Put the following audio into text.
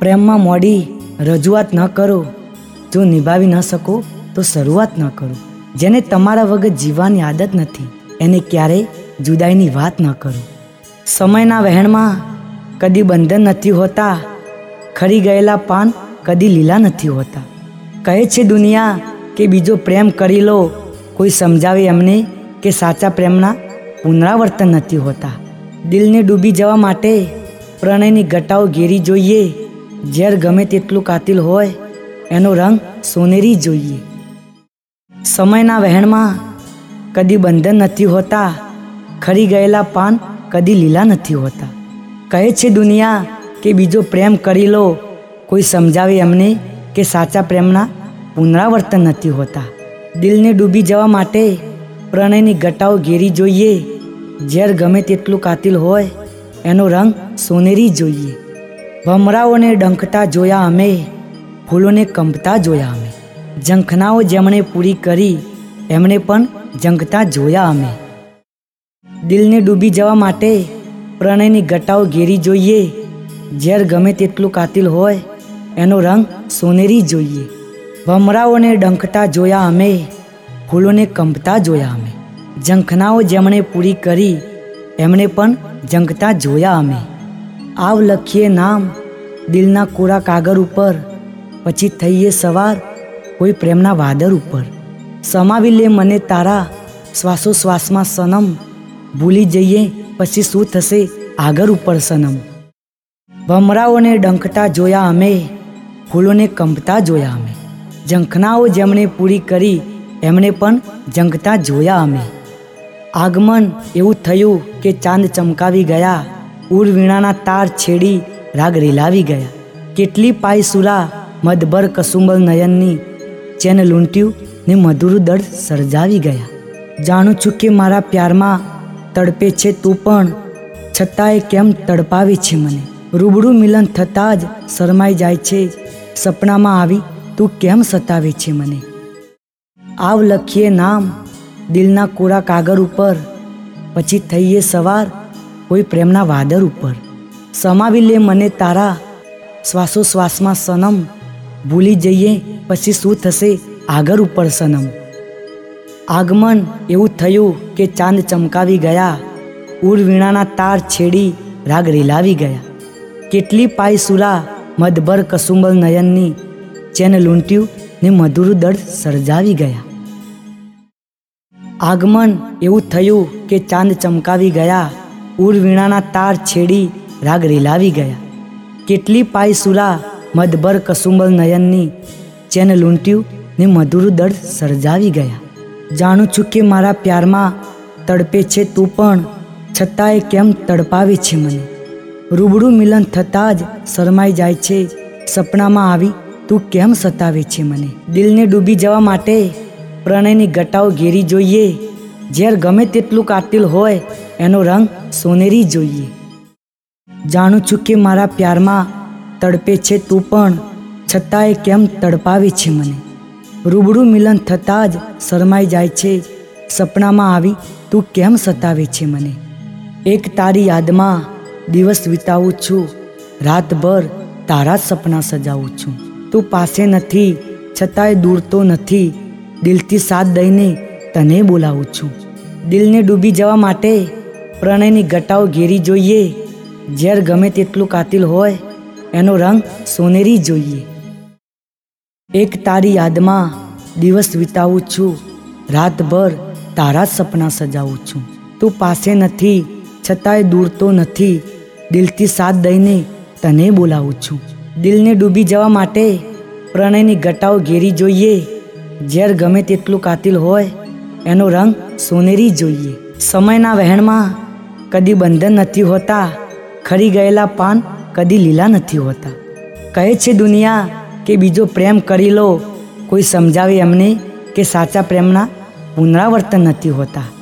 પ્રેમમાં મોડી રજૂઆત ન કરો, જો નિભાવી ન શકો તો શરૂઆત ન કરો. જેને તમારા વગર જીવવાની આદત નથી એને ક્યારેય જુદાઈની વાત ન કરો. સમયના વહેણમાં કદી બંધન નથી હોતા, ખરી ગયેલા પાન કદી લીલા નથી હોતા. કહે છે દુનિયા કે બીજો પ્રેમ કરી લો, કોઈ સમજાવે એમને કે સાચા પ્રેમના પુનરાવર્તન નથી હોતા. દિલને ડૂબી જવા માટે પ્રણયની ઘટાઓ ઘેરી જોઈએ, ઝેર ગમે તેટલું કાતિલ હોય એનો રંગ સોનેરી જોઈએ. સમયના વહેણમાં કદી બંધન નથી હોતા, ખરી ગયેલા પાન કદી લીલા નથી હોતા. કહે છે દુનિયા કે બીજો પ્રેમ કરી લો, કોઈ સમજાવે એમને કે સાચા પ્રેમના પુનરાવર્તન નથી હોતા. દિલને ડૂબી જવા માટે પ્રણયની ઘટાઓ ઘેરી જોઈએ, ઝેર ગમે તેટલું કાતિલ હોય એનો રંગ સોનેરી જોઈએ. ભમરાઓને ડંખતા જોયા અમે, ફૂલોને કંપતા જોયા અમે, ઝંખનાઓ જેમણે પૂરી કરી એમણે પણ ઝંખતા જોયા અમે. દિલને ડૂબી જવા માટે પ્રણયની ઘટાઓ ઘેરી જોઈએ, ઝેર ગમે તેટલું કાતિલ હોય એનો રંગ સોનેરી જોઈએ. ભમરાઓને ડંખતા જોયા અમે, ફૂલોને કંપતા જોયા અમે, ઝંખનાઓ જેમણે પૂરી કરી એમણે પણ ઝંખતા જોયા અમે. આવ લખીએ નામ દિલના કોરા કાગળ ઉપર, પછી થઈએ સવાર કોઈ પ્રેમના વાદળ ઉપર. સમાવી લે મને તારા શ્વાસોશ્વાસમાં સનમ, ભૂલી જઈએ પછી શું થશે આગળ ઉપર સનમ. ભમરાઓને ડંખતા જોયા અમે, ફૂલોને કંપતા જોયા અમે, ઝંખનાઓ જેમણે પૂરી કરી એમણે પણ ઝંખતા જોયા અમે. આગમન એવું થયું કે ચાંદ ચમકાવી ગયા, ઉર વીણાના તાર છેડી રાગ રેલાવી ગયા. કેટલી પાય સુરા મદભર કસુંબલ નયનની, ચેન લૂંટ્યું ને મધુર દર્દ સર્જાવી ગયા. જાણું છું કે મારા પ્યારમાં તડપે છે તું પણ, છતાંય કેમ તડપાવી છે મને. રૂબરૂ મિલન થતાં જ શરમાઈ જાય છે, સપનામાં આવી તું કેમ સતાવે છે મને. આવ લખીએ નામ દિલના કોરા કાગળ ઉપર, પછી થઈએ સવાર કોઈ પ્રેમના વાદળ ઉપર. સમાવી લે મને તારા શ્વાસોશ્વાસમાં સનમ, ભૂલી જઈએ પછી શું થશે આગળ ઉપર સનમ. આગમન એવું થયું કે ચાંદ ચમકાવી ગયા, ઉર વીણાના તાર છેડી રાગ રેલાવી ગયા. કેટલી પાય સુરા મદભર કસુંબલ નયનની, ચેન લૂંટ્યું ને મધુર દર્દ સર્જાવી ગયા. આગમન એવું થયું કે ચાંદ ચમકાવી ગયા, ઉર વીણાના તાર છેડી રાગ રેલાવી ગયા. કેટલી પાય સુરા મદભર કસુંબલ નયનની, ચેન લૂંટ્યું ને મધુર દર્દ સર્જાવી ગયા. જાણું છું કે મારા પ્યારમાં તડપે છે તું પણ, છતાંય કેમ તડપાવે છે મને. રૂબરૂ મિલન થતાં જ શરમાઈ જાય છે, સપનામાં આવી તું કેમ સતાવે છે મને. દિલને ડૂબી જવા માટે પ્રણયની ઘટાઓ ઘેરી જોઈએ, ઝેર ગમે તેટલું કાતિલ હોય એનો રંગ સોનેરી જોઈએ. જાણું છું કે મારા પ્યારમાં તડપે છે તું પણ, છતાંય કેમ તડપાવે છે મને. રૂબરૂ મિલન થતાં જ શરમાઈ જાય છે, સપનામાં આવી તું કેમ સતાવે છે મને. એક તારી યાદમાં દિવસ વિતાવું છું, રાતભર તારા જ સપના સજાવું છું. તું પાસે નથી છતાંય દૂર તો નથી, દિલથી સાથ દઈને તને બોલાવું છું. દિલને ડૂબી જવા માટે પ્રણયની ઘટાઓ ઘેરી જોઈએ, ઝેર ગમે તેટલું કાતિલ હોય એનો રંગ સોનેરી જોઈએ. એક તારી યાદમાં દિવસ વિતાવું છું, રાતભર તારા જ સપના સજાવું છું. તું પાસે નથી છતાંય દૂર તો નથી, દિલથી સાથ દઈને તને બોલાવું છું. દિલને ડૂબી જવા માટે પ્રણયની ઘટાઓ ઘેરી જોઈએ, ઝેર ગમે તેટલું કાતિલ હોય એનો રંગ સોનેરી જોઈએ. સમયના વહેણમાં કદી બંધન નથી હોતા, ખરી ગયેલા પાન કદી લીલા નથી હોતા. કહે છે દુનિયા કે બીજો પ્રેમ કરી લો, કોઈ સમજાવે એમને કે સાચા પ્રેમના પુનરાવર્તન નથી હોતા.